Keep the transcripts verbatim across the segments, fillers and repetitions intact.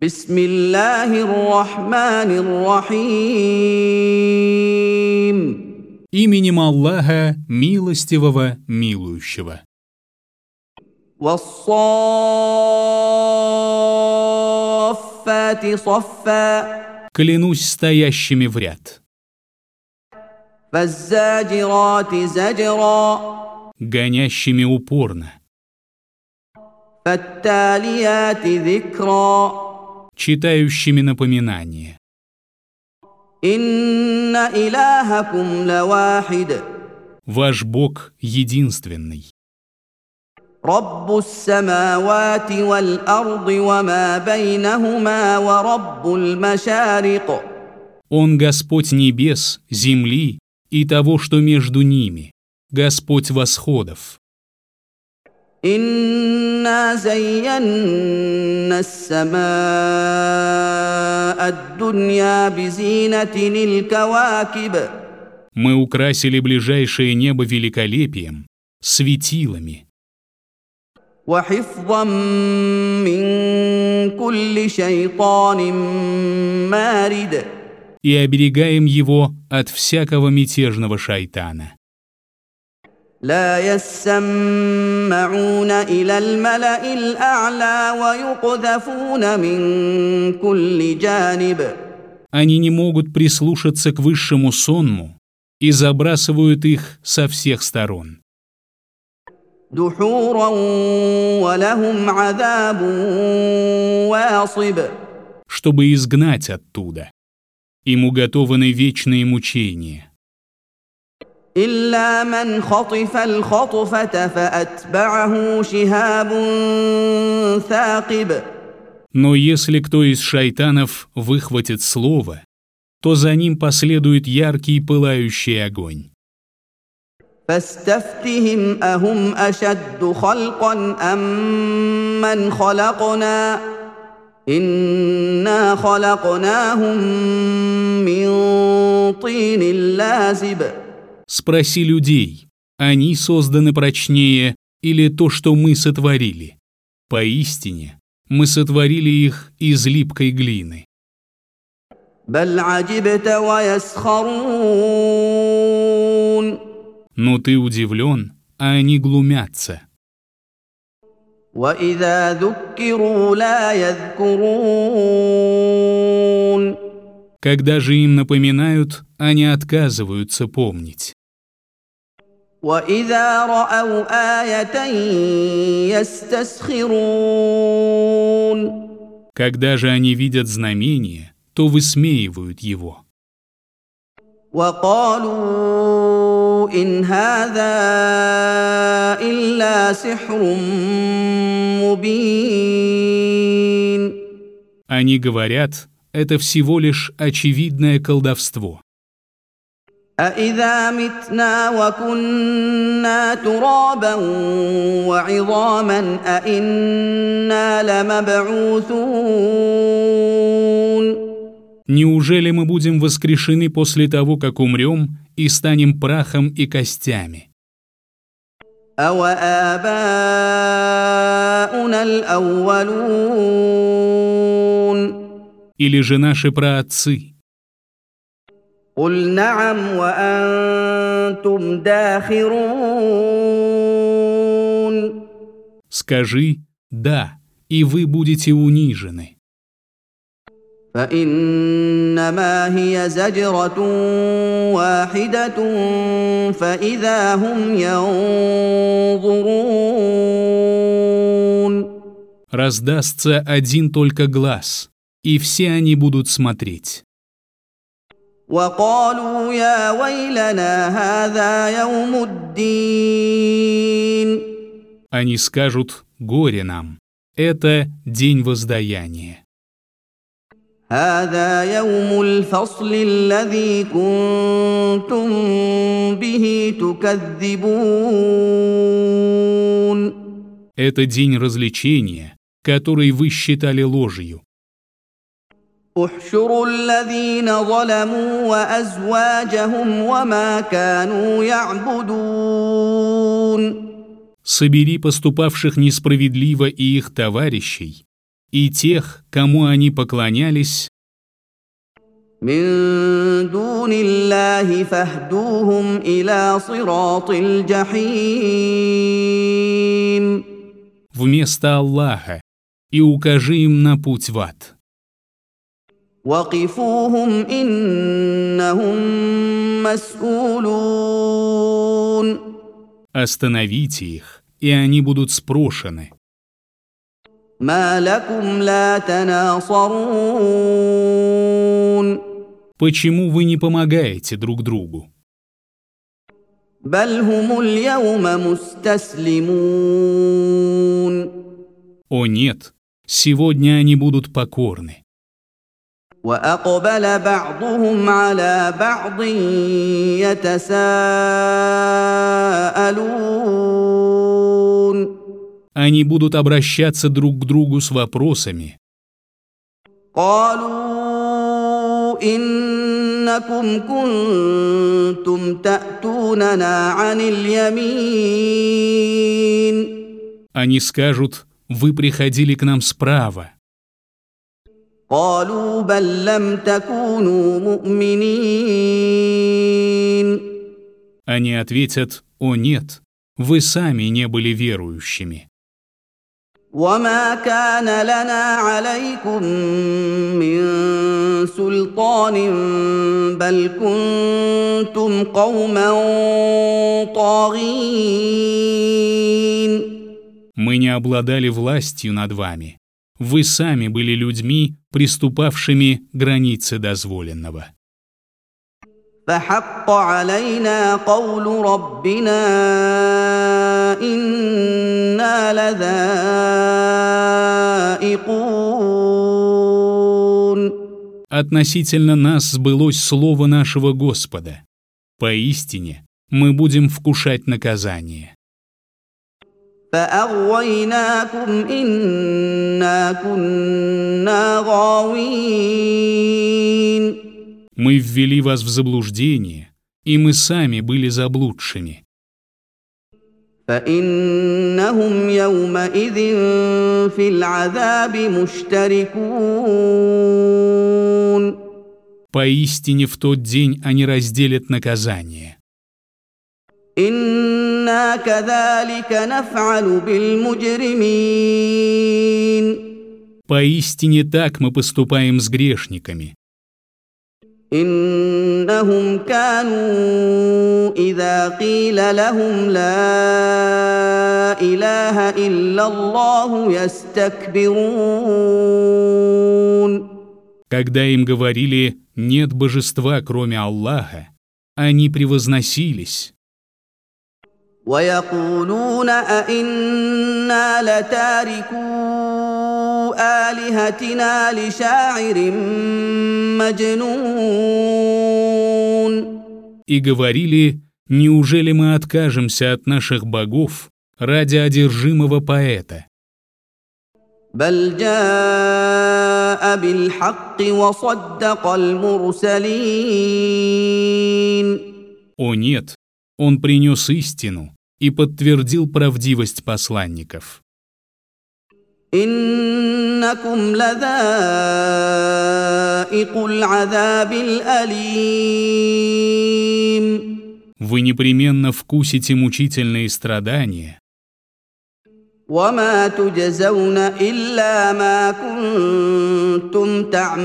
بسم الله الرحمن الرحيم. Именем Аллаха, милостивого, милующего. والصافات صفا. Клянусь стоящими в ряд. فالزاجرات زجرا. Гонящими упорно. فالتاليات ذكرا. Читающими напоминание. إن إلهكم لواحد. Ваш Бог единственный. رب السماوات والأرض وما بينهما ورب المشارق. Он Господь небес, земли и того, что между ними, Господь восходов. إنا زينا السماء الدنيا بزينة الكواكب. Мы украсили ближайшее небо великолепием, светилами. وحفظا من كل شيطان مارد. И оберегаем его от всякого мятежного шайтана. لا يسمعون إلى الملأ الأعلى ويقذفون من كل جانب. Они не могут прислушаться к высшему сонму и забрасывают их со всех сторон. دحورا ولهم عذاب واصب. Чтобы изгнать оттуда. Им уготованы вечные мучения. إلا من خطف الخطفة فأتبعه شهاب ثاقب. Но если кто из шайтанов выхватит слово, то за ним последует яркий пылающий огонь. فاستفتهم أهم أشد خلقا أم من خلقنا إنا خلقناهم من طين لازب. Спроси людей, они созданы прочнее или то, что мы сотворили? Поистине, мы сотворили их из липкой глины. بل عجبت ويسخرون. Но ты удивлен, а они глумятся. وإذا ذكروا لا يذكرون. Когда же им напоминают, они отказываются помнить. وإذا رأوا آية يستسخرون. Когда же они видят знамение, то высмеивают его. وقالوا إن هذا إلا سحر مبين. Они говорят, это всего лишь очевидное колдовство. أإذا متنا وكنا ترابا وعظاما أإنا لمبعوثون. Неужели мы будем воскрешены после того, как умрем, и станем прахом и костями? أَوَآبَاؤُنَا الْأَوَّلُونَ. Или же наши праотцы? قُلْ نَعَمْ وَأَنْتُمْ دَاخِرُونَ. Скажи «да», и вы будете унижены. فإنما هي زجرة واحدة فإذا هم ينظرون. Раздастся один только глаз, и все они будут смотреть. وقالوا يا ويلنا هذا يوم الدين. Они скажут «горе нам». Это день воздаяния. هذا يوم الفصل الذي كنتم به تكذبون. Это день развлечения, который вы считали ложью. احشروا الذين ظلموا وأزواجهم وما كانوا يعبدون. Собери поступавших несправедливо и их товарищей, и тех, кому они поклонялись, من دون الله فاهدوهم إلى صراط الجحيم вместо Аллаха, и укажи им на путь в ад. وقفوهم إنهم مسؤولون Остановите их, и они будут спрошены. ما لكم لا تناصرون Почему вы не помогаете друг другу? بل هم اليوم مستسلمون О нет, сегодня они будут покорны. وأقبل بعضهم على بعض يتساءلون Они будут обращаться друг к другу с вопросами. قالوا إنكم كنتم تأتوننا عن اليمين Они скажут: вы приходили к нам справа. قالوا بل لم تكونوا مؤمنين Они ответят: о нет, вы сами не были верующими. وما كان لنا عليكم من سلطان بل كنتم قوما طاغين Мы не обладали властью над вами. Вы сами были людьми, приступавшими границы дозволенного. فحق علينا قول ربنا إنا لذائقون Относительно нас сбылось слово нашего Господа. Поистине, мы будем вкушать наказание. فأغويناكم إنا كنا غاوين Мы ввели вас в заблуждение, и мы сами были заблудшими. فإنهم يومئذ في العذاب مشتركون Поистине в тот день они разделят наказание. إنا كذلك نفعل بالمجرمين Поистине так мы поступаем с грешниками. إنهم كانوا إذا قيل لهم لا إله إلا الله يستكبرون Когда им говорили: нет божества, кроме Аллаха, они превозносились. ويقولون أئنا لتاركو آلهتنا لشاعر مجنون И говорили: неужели мы откажемся от наших богов ради одержимого поэта? بل جاء بالحق وصدق المرسلين О нет, он принес истину и подтвердил правдивость посланников. إنكم لذائق العذاب الأليم Вы непременно вкусите мучительные страдания, وما تجزون إلا ما كنتم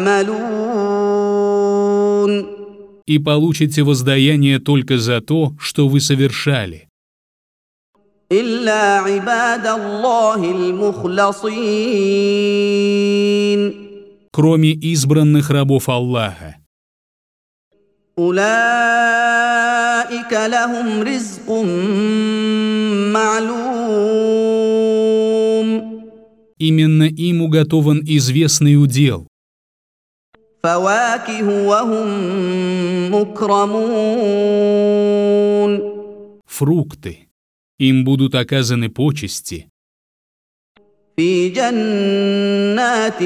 تعملون и получите воздаяние только за то, что вы совершали. إلا عباد الله المخلصين Кроме избранных рабов Аллаха. أولئك لهم رزق معلوم Именно им уготован известный удел. فواكه وهم مكرمون Фрукты. Им будут оказаны почести في جنات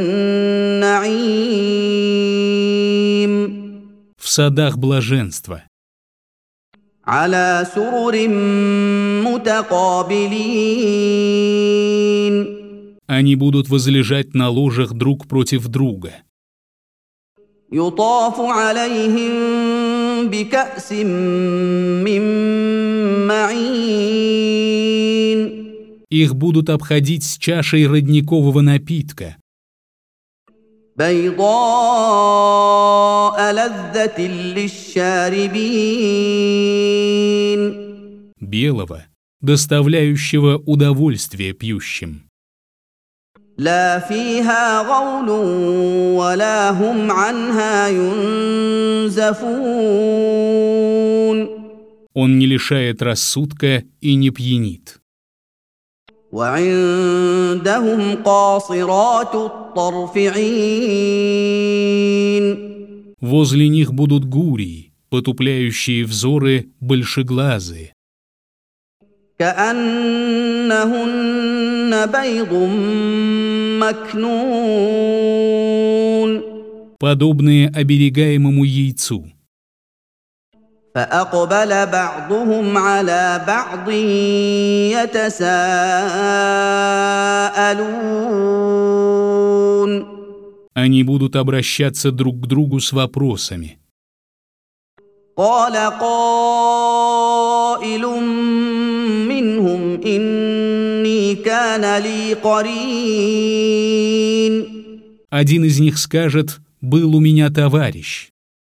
النعيم в садах блаженства, على سرر متقابلين Они будут возлежать на ложах друг против друга. يطاف عليهم بكأس من معين. Их будут обходить с чашей родникового напитка, بيضاء لذة للشاربين. белого, доставляющего удовольствие пьющим. لا فيها غول ولا هم عنها ينزفون. Он не лишает рассудка и не пьянит. وعندهم قاصرات الطرف عين. Возле них будут гурии, потупляющие взоры большеглазые. كأنهن بيض مكنون. Подобные оберегаемому яйцу. فأقبل بعضهم على بعض يتساءلون. Они будут обращаться друг к другу с вопросами. قال قائل منهم إني كان لي قرين. Один из них скажет: «Был у меня товарищ».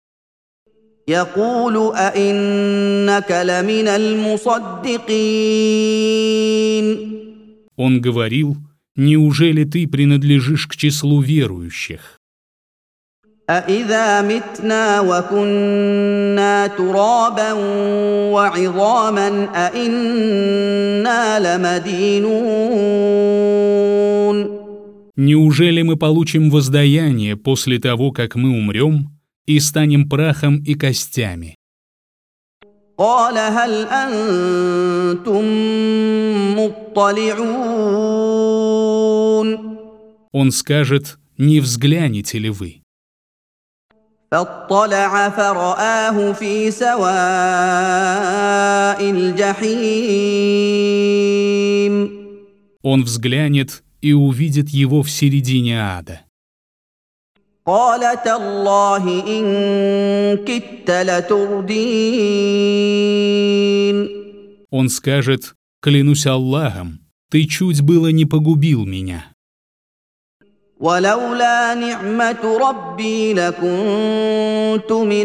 يقول أئنك لمن المصدقين. Он говорил: «Неужели ты принадлежишь к числу верующих?» أإذا متنا وكنا ترابا وعظاما أإنا لمدينون. Неужели мы получим воздаяние после того, как мы умрем, и станем прахом и костями? قال هل أنتم مطلعون. Он скажет: «Не взглянете ли вы?» فاطلع فرآه في سواء الجحيم. Он взглянет и увидит его в середине ада. قال تالله إن كدت لتردين. Он скажет: «Клянусь Аллахом, ты чуть было не погубил меня». ولولا نعمة ربي لكنت من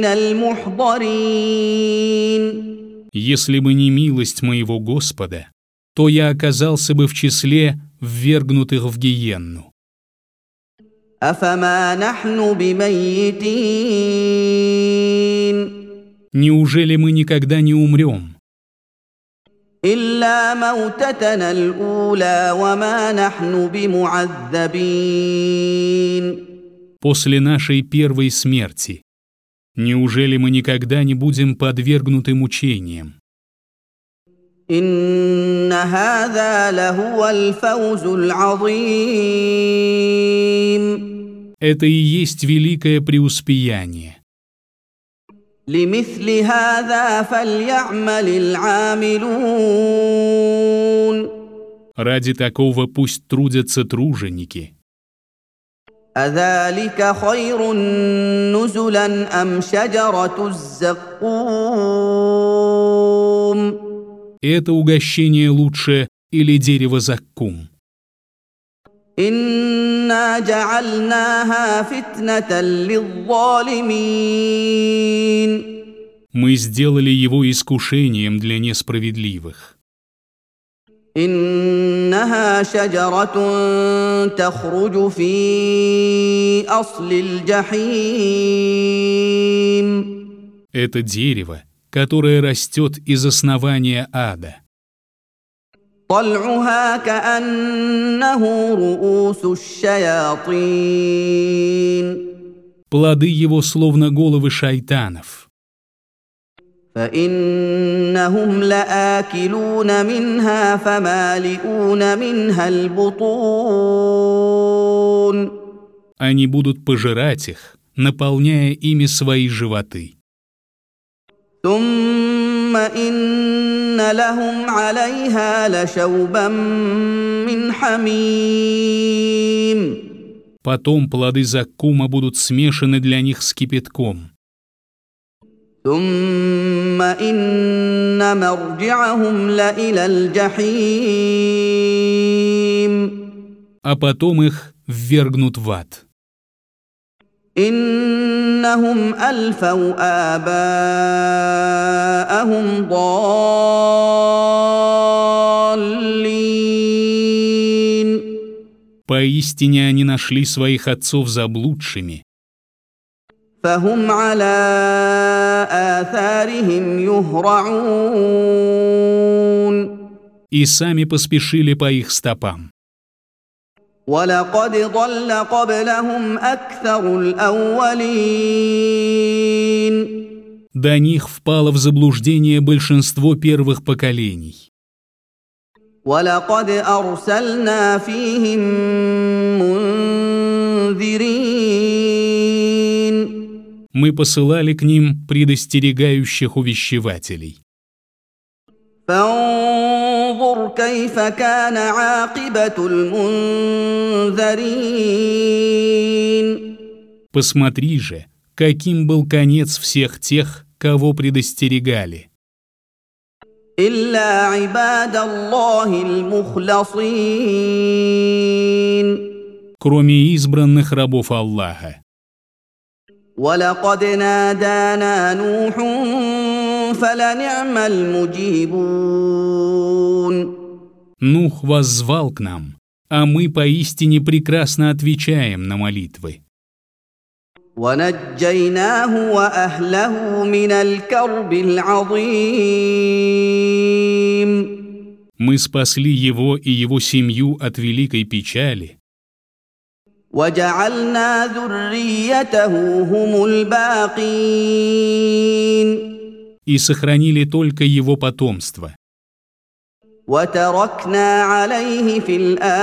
المحضرين. Если бы не милость моего Господа, то я оказался бы в числе ввергнутых в гиенну. أفما نحن بميتين. Неужели мы никогда не умрем? إلا موتتنا الأولى وما نحن بمعذبين. После нашей первой смерти. Неужели мы никогда не будем подвергнуты мучениям? إن هذا لهو الفوز العظيم. Это и есть великое преуспеяние. لمثل هذا فليعمل العاملون. Ради такого пусть трудятся труженики. أذلك خير نزلا أم شجرة الزقوم. Это угощение лучше или дерево заккум? إنا جعلناها فتنة للظالمين. Мы сделали его искушением для несправедливых. إنها شجرة تخرج في أصل الجحيم. Это дерево, которое растет из основания ада. طلعها كأنه رؤوس الشياطين. Плоды его словно головы шайтанов. فإنهم لآكلون منها فمالئون منها البطون. Они будут пожирать их, наполняя ими свои животы. ثم إن لهم عليها لشوبا من حميم. Потом плоды заккума будут смешаны для них с кипятком. ثم إن مرجعهم لإلى الجحيم. А потом их ввергнут в ад. إنهم ألفوا آباءهم ضالين. Поистине они нашли своих отцов заблудшими. فهم على آثارهم يهرعون. И сами поспешили по их стопам. ولقد ضل قبلهم أكثر الأولين. До них впало в заблуждение большинство первых поколений. ولقد أرسلنا فيهم منذرين. Мы посылали к ним предостерегающих увещевателей. فانظر كيف كان عاقبة المنذرين. Посмотри же, каким был конец всех тех, кого предостерегали. إلا عباد الله المخلصين. Кроме избранных рабов Аллаха. ولقد نادانا نوح فلنعم المجيبون. Нух воззвал к нам, а мы поистине прекрасно отвечаем на молитвы. ونجيناه وأهله من الكرب العظيم. Мы спасли его и его семью от великой печали. وجعلنا ذريته هم الباقين. И сохранили только его потомство. وتركنا عليه في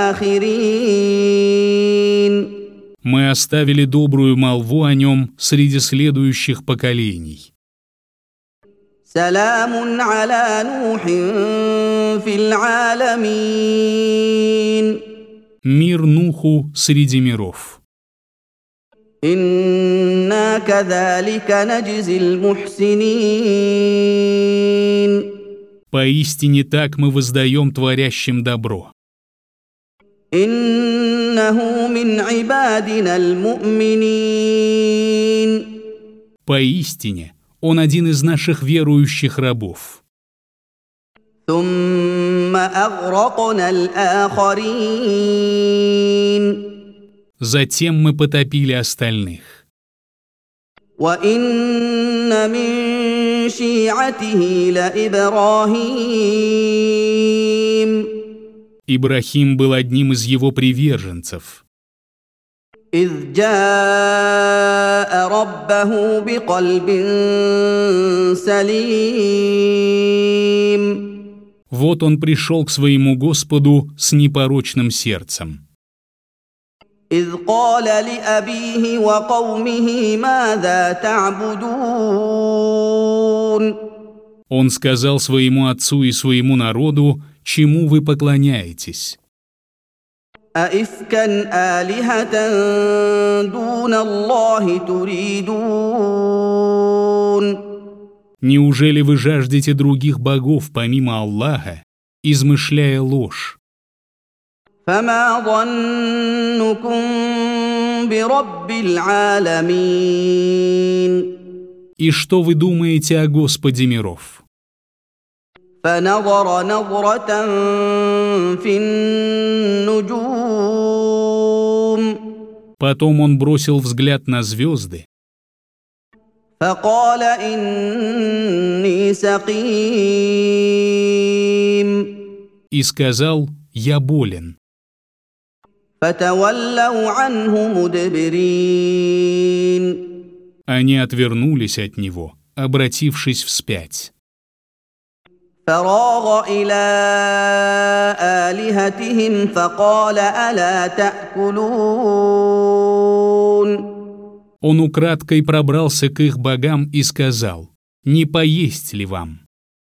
الآخرين. Мы оставили добрую молву о нем среди следующих поколений. سلام على نوح في العالمين. Мир Нуху среди миров. إنا كذلك نجزي المحسنين. Поистине так мы воздаем творящим добро. إنه من عبادنا المؤمنين. Поистине он один из наших верующих рабов. ثم أغرقنا الآخرين. Затем мы потопили остальных. وإن من شيعته لإبراهيم. Ибрахим был одним из его приверженцев. إذ جاء ربه بقلب سليم. Вот он пришел к своему Господу с непорочным сердцем. إذ قال لأبيه وقومه ماذا تعبدون. Он сказал своему отцу и своему народу, чему вы поклоняетесь. أئفكا آلهة دون الله تريدون. Неужели вы жаждете других богов помимо Аллаха, измышляя ложь? فما ظنكم برب العالمين. И что вы думаете о Господе миров? فنظر نظرة في النجوم. Потом он бросил взгляд на звезды فقال إني سقيم. и сказал: «Я болен». فتولوا عنه مدبرين. Они отвернулись от него, обратившись вспять. فراغ إلى آلهتهم فقال ألا تأكلون. Он украдкой пробрался к их богам и сказал: «Не поесть ли вам?»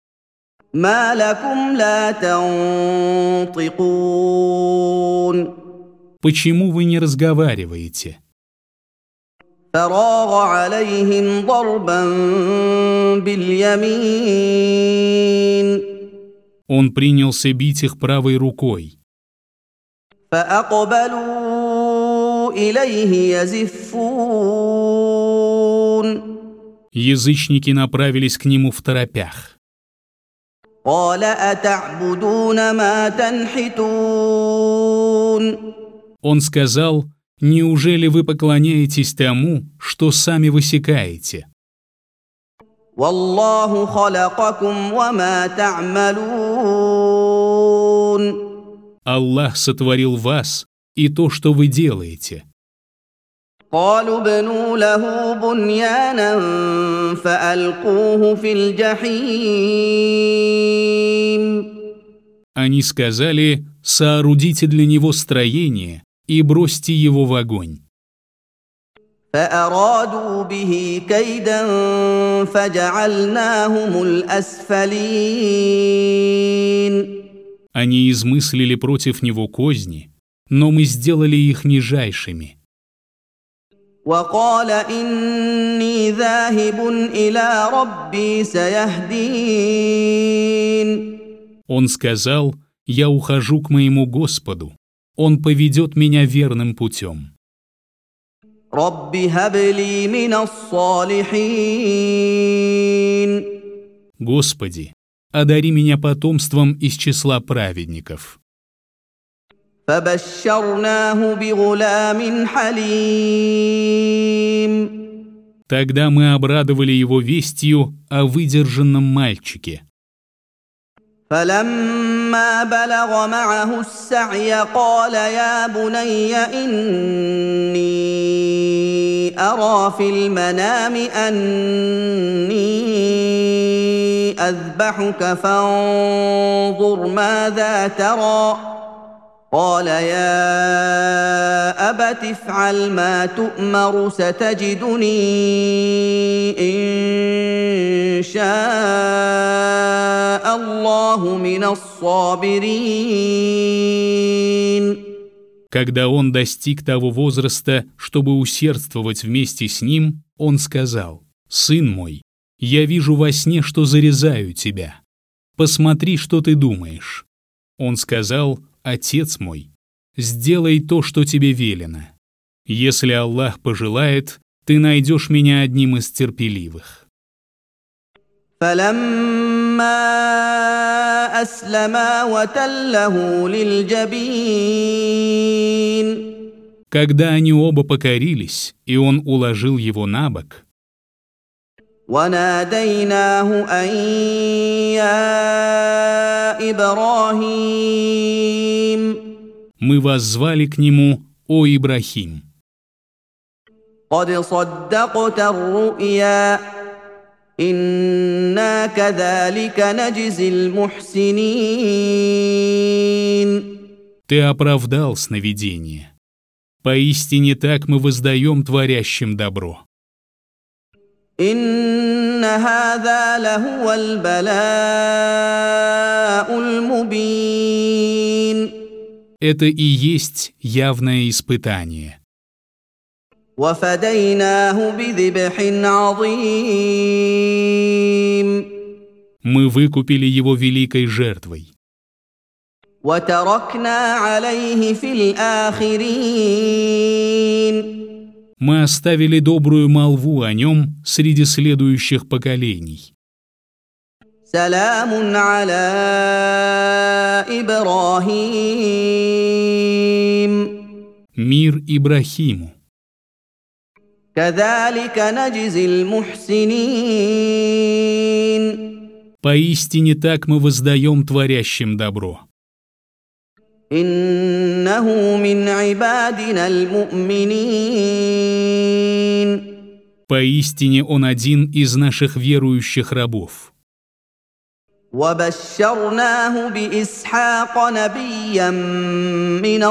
ما لكم لا تنطقون Почему вы не разговариваете? فراغ عليهم ضربا باليمين Он принялся бить их правой рукой. فأقبلوا إليه يزفون Язычники направились к нему второпях. قال أتعبدون ما تنحتون Он сказал: «Неужели вы поклоняетесь тому, что сами высекаете? والله خلقكم وما تعملون Аллах сотворил вас и то, что вы делаете». قالوا ابنوا له بنيانا فألقوه في الجحيم Они сказали: «Соорудите для него строение и бросьте его в огонь». فأرادوا به كيدا فجعلناهم الأسفلين Они измыслили против него козни, но мы сделали их нижайшими. وقال إني ذاهب إلى ربي سيهدين Он сказал: «Я ухожу к моему Господу, Он поведет меня верным путем». رب هب لي من الصالحين «Господи, одари меня потомством из числа праведников». فبشرناه بغلام حليم Тогда мы обрадовали его вестью о выдержанном мальчике. فلما بلغ معه السعي قال يا بني إني أرى في المنام أني أذبحك فانظر ماذا ترى قال يا أبت افعل ما تؤمر ستجدني إن شاء الله من الصابرين. Когда он достиг того возраста, чтобы усердствовать вместе с ним, он сказал: «Сын мой, я вижу во сне, что зарезаю тебя. Посмотри, что ты думаешь». Он сказал: «Отец мой, сделай то, что тебе велено. Если Аллах пожелает, ты найдешь меня одним из терпеливых». فلما أسلما وتله للجبين Когда они оба покорились, и он уложил его на бок, وناديناه أن يا إبراهيم мы воззвали к нему: «О Ибрахим, قد صدقت الرؤيا إنا كذلك نجزي المحسنين ты оправдал сновидение. Поистине так мы воздаем творящим добро». إن هذا لهو البلاء المبين Это и есть явное испытание. وفديناه بذبح عظيم Мы выкупили его великой жертвой. وتركنا عليه في الآخرين Мы оставили добрую молву о нем среди следующих поколений. سلام على إبراهيم Мир Ибрахиму. كذلك نجزي المحسنين Поистине так мы воздаем творящим добро. إنه من عبادنا المؤمنين Поистине он один из наших верующих рабов. وبشرناه بإسحاق نبيا من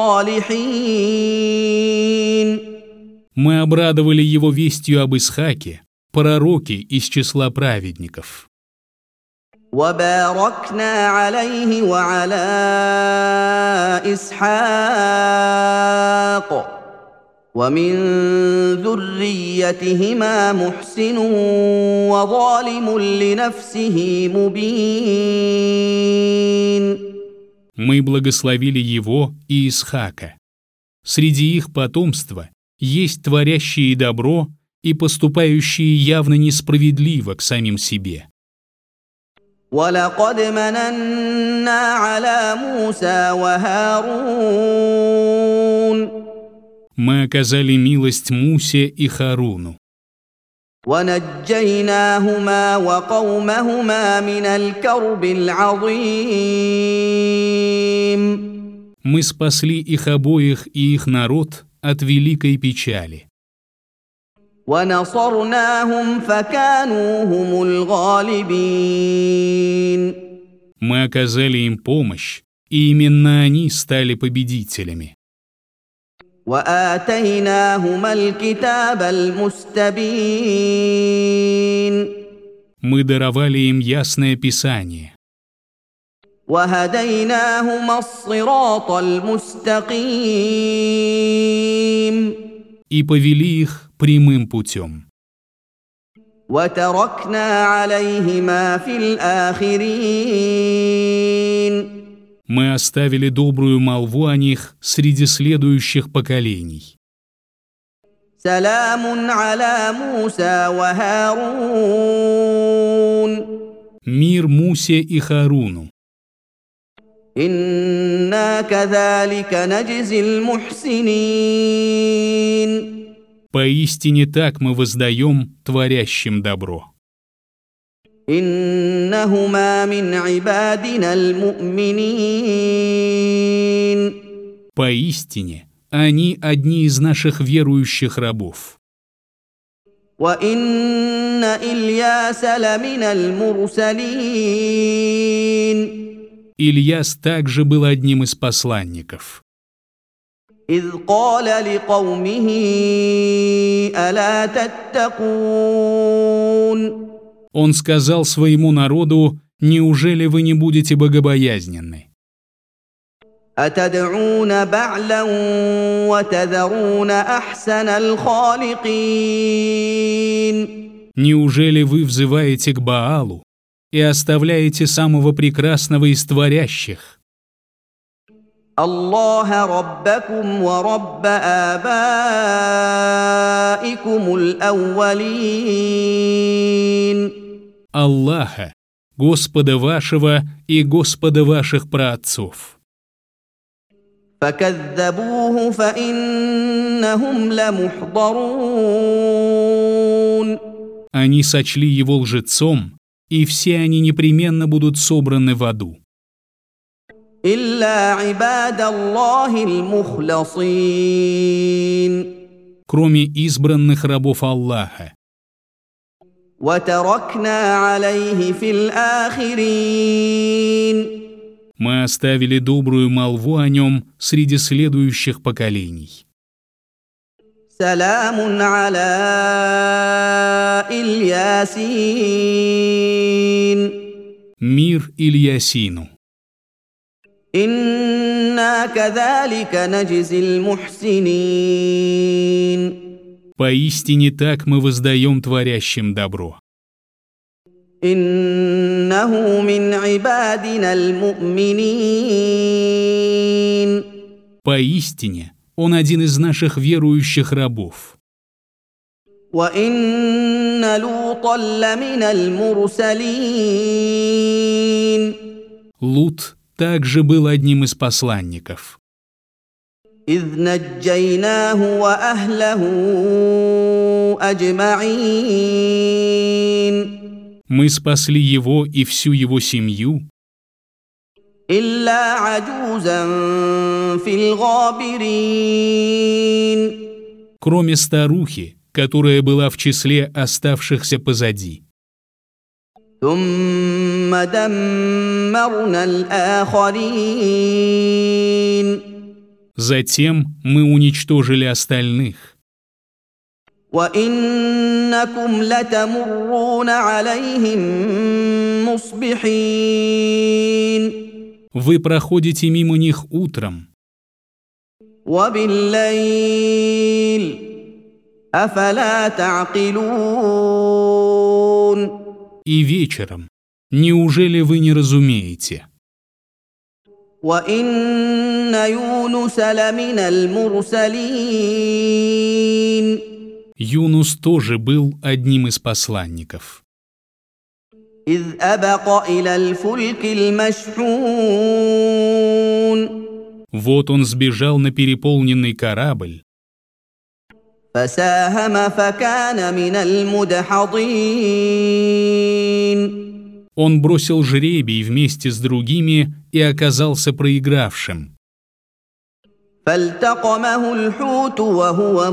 الصالحين Мы обрадовали его вестью об Исхаке, пророке из числа праведников. وباركنا عليه وعلى إسحاق ومن ذريتهما محسن وظالم لنفسه مبين. Мы благословили его и Исхака. Среди их потомства есть творящие добро и поступающие явно несправедливо к самим себе. وَلَقَدْ مَنَنَّا عَلَى مُوسَى وَهَارُونَ. Мы оказали милость Мусе и Харуну. وَنَجَّيْنَاهُمَا وَقَوْمَهُمَا مِنَ الْكَرْبِ الْعَظِيمِ. Мы спасли их обоих и их народ от великой печали. وَنَصَرْنَاهُمْ فَكَانُوا هُمُ الْغَالِبِينَ. Мы оказали им помощь, и именно они стали победителями. وَآتَيْنَاهُمَا الْكِتَابَ الْمُسْتَبِينَ. Мы даровали им ясное Писание. وَهَدَيْنَاهُمَا الصِّرَاطَ الْمُسْتَقِيمَ. И повели их прямым путем. وَتَرَكْنَا عَلَيْهِمَا فِي الْآخِرِينَ. Мы оставили добрую молву о них среди следующих поколений. سَلَامٌ عَلَى مُوسَى وَهَارُونَ. Мир Мусе и Харуну. إِنَّا كَذَلِكَ نَجْزِي الْمُحْسِنِينَ. Поистине так мы воздаем творящим добро. إِنَّهُمَا مِنْ عِبَادِنَا الْمُؤْمِنِينَ. Поистине они одни из наших верующих рабов. وَإِنَّ إِلْيَاسَ لَمِنَ الْمُرْسَلِينَ. Ильяс также был одним из посланников. إِذْ قَالَ لِقَوْمِهِ أَلَا تَتَّقُونَ. Он сказал своему народу: «Неужели вы не будете богобоязненны? أَتَدْعُونَ بَعْلًا وَتَذَرُونَ أَحْسَنَ الْخَالِقِينَ. Неужели вы взываете к Баалу и оставляете самого прекрасного из творящих? الله ربكم ورب آبائكم الأولين. Аллаха, Господа вашего и Господа ваших праотцов. فكذبوه فإنهم لمحضرون. Они сочли его лжецом, и все они непременно будут собраны в аду. إلا عباد الله المخلصين. Кроме избранных рабов Аллаха. وتركنا عليه في الآخرين. Мы оставили добрую молву о нем среди следующих поколений. سلام على الياسين. Мир Ильясину. إنا كذلك نجزي المحسنين. Поистине так мы воздаем творящим добро. إنه من عبادنا المؤمنين. Поистине он один из наших верующих рабов. وإن لوطا لمن المرسلين. Лут также был одним из посланников. إذ نجيناه وأهله أجمعين. Мы спасли его и всю его семью, إلا عجوزا في الغابرين. кроме старухи, которая была в числе оставшихся позади. ثم دمرنا الآخرين. Затем мы уничтожили остальных. وإنكم لتمرون عليهم مصبحين Вы проходите мимо них утром. وبالليل أفلا تعقلون И вечером. Неужели вы не разумеете? وإن يونس لمن المرسلين Юнус тоже был одним из посланников. إذ أبق إلى الفلك المشحون Вот он сбежал на переполненный корабль, فساهم فكان من المدحضين он бросил жребий вместе с другими и оказался проигравшим. فالتقمه الحوت وهو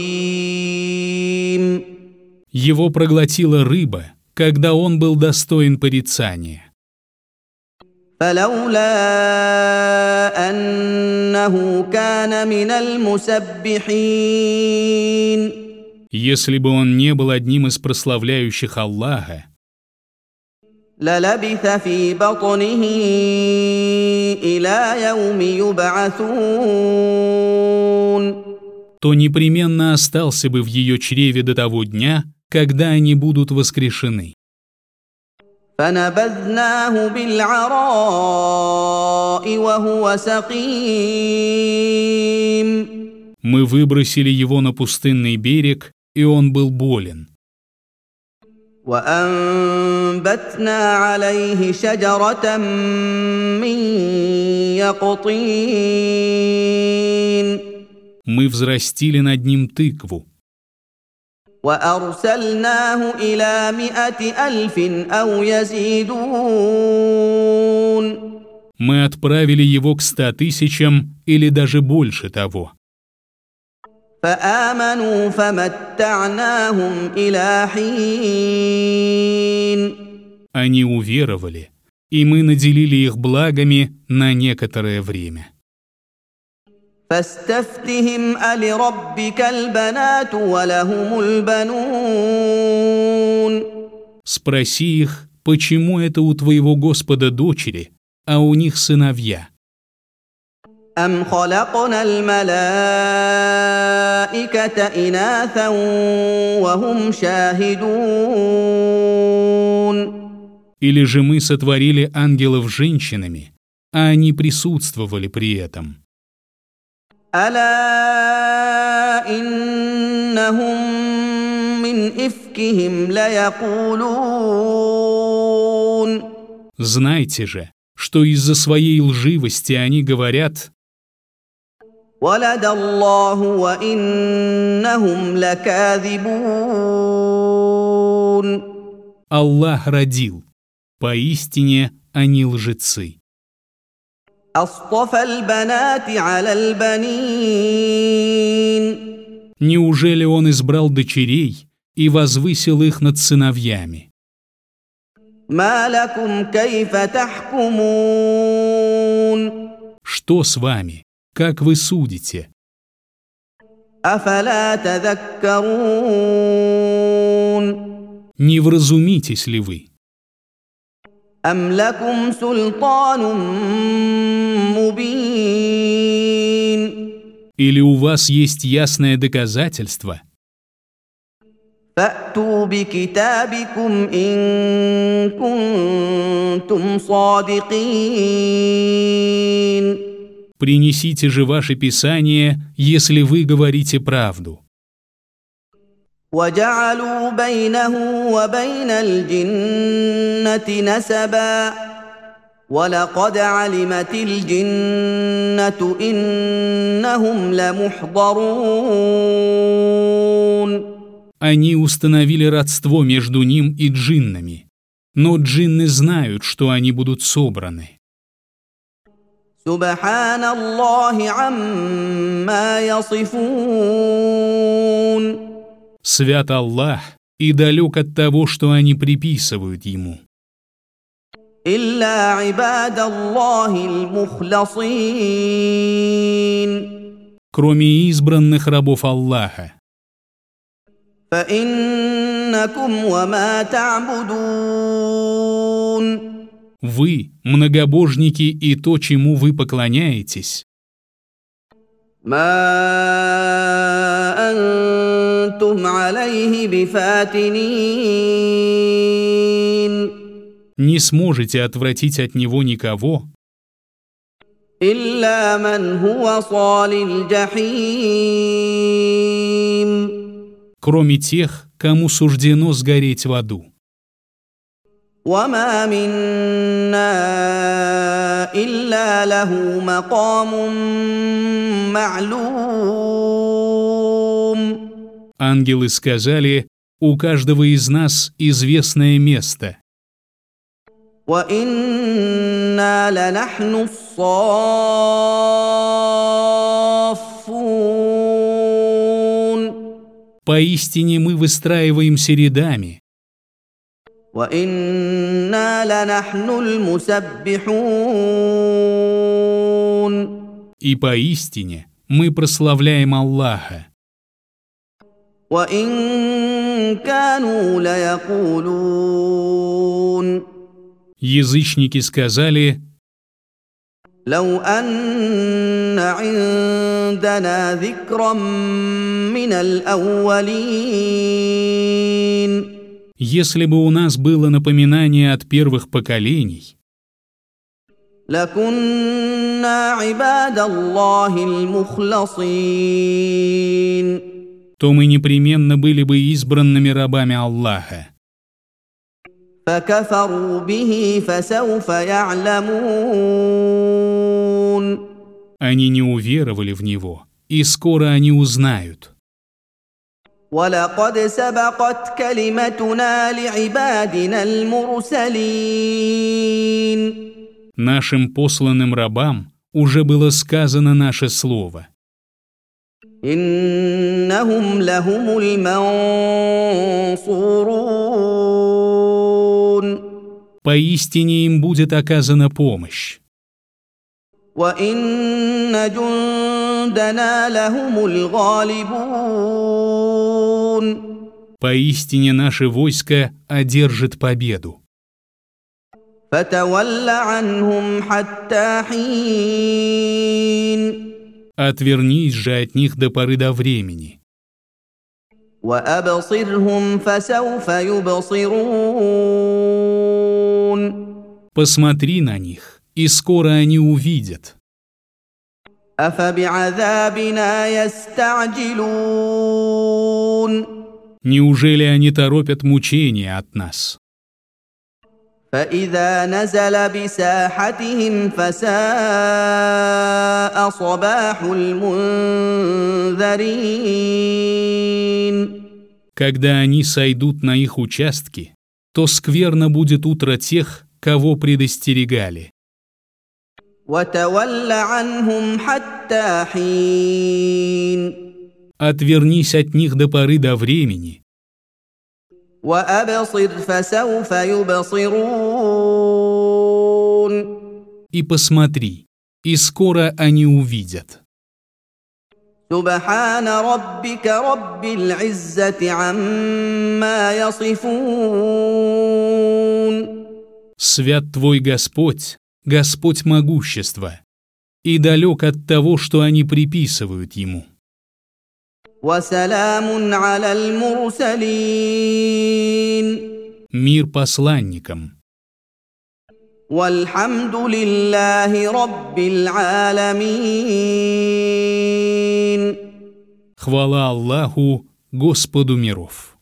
مليم Его проглотила рыба, когда он был достоин порицания. فلولا أنه كان من المسبحين Если бы он не был одним из прославляющих Аллаха, للبث في بطنه إلى يوم يبعثون то непременно остался бы в ее чреве до того дня, когда они будут воскрешены. فنبذناه بالعراء وهو سقيم Мы выбросили его на пустынный берег, и он был болен. وأنبتنا عليه شجرة من يقطين Мы взрастили над ним тыкву. وأرسلناه إلى مئة ألف أو يزيدون Мы отправили его к ста тысячам или даже больше того. فآمنوا فمتعناهم إلى حين Они уверовали, и мы наделили их благами на некоторое время. فاستفتهم ألربك البنات ولهم البنون Спроси их, почему это у твоего Господа дочери, а у них сыновья? أم خلقنا الملائكة إناثا وهم شاهدون Или же мы сотворили ангелов женщинами, а они присутствовали при этом? ألا إنهم من إفكهم ليقولون Знайте же, что из-за своей лживости они говорят: ولد الله وإنهم لكاذبون Аллах родил. Поистине они лжецы. أصطفى البنات على البنين Неужели он избрал дочерей и возвысил их над сыновьями? ما لكم كيف تحكمون Что с вами? Как вы судите? أفلا تذكرون Не вразумитесь ли вы? أم لكم سلطان مبين Или у вас есть ясное доказательство? فأتوا بكتابكم إن كنتم صادقين Принесите же ваше писание, если вы говорите правду. وجعلوا بينه وبين الجنة نسبا ولقد علمت الجنة إنهم لمحضرون Они установили родство между ним и джиннами, но джинны знают, что они будут собраны. سبحان الله عما يصفون Свят Аллах и далек от того, что они приписывают ему. إلا عباد الله المخلصين Кроме избранных рабов Аллаха. فإنكم وما تعبدون Вы, многобожники, и то, чему вы поклоняетесь, ما أنتم عليه بفاتنين не сможете отвратить от него никого, إلا من هو صال الجحيم кроме тех, кому суждено сгореть в аду. وما منا إلا له مقام معلوم. Ангелы сказали: у каждого из нас известное место, وإنا لنحن الصافون. поистине мы выстраиваемся рядами, وإنا لنحن المسبحون. и поистине мы прославляем Аллаха. وإن كانوا ليقولون Язычники сказали: لو أن عندنا ذكرا من الأولين. если бы у нас было напоминание от первых поколений, لكنا عباد الله المخلصين. то мы непременно были бы избранными рабами Аллаха. فكفروا به فسوف يعلمون. Они не уверовали в него, и скоро они узнают. ولقد سبقت كلمتنا لعبادنا المرسلين. Нашим посланным рабам уже было сказано наше слово. إنهم لهم المنصورون. Поистине им будет оказана помощь. وإن جندنا لهم الغالبون. Поистине наше войско одержит победу. فتول عنهم حتى حين. Отвернись же от них до поры до времени. وأبصرهم فسوف يبصرون. Посмотри на них, и скоро они увидят. أفبعذابنا يستعجلون. Неужели они торопят мучения от нас? فإذا نزل بساحتهم فساء صباح المنذرين. Когда они сойдут на их участки, то скверно будет утро тех, кого предостерегали. وتول عنهم حتى حين. Отвернись от них до поры до времени. وأبصر فسوف يبصرون. И посмотри, и скоро они увидят. سبحان ربك رب العزة عما يصفون. Свят твой Господь, Господь могущества, и далек от того, что они приписывают Ему. وسلام على المرسلين. Мир посланникам. والحمد لله رب العالمين. Хвала Аллаху, Господу миров.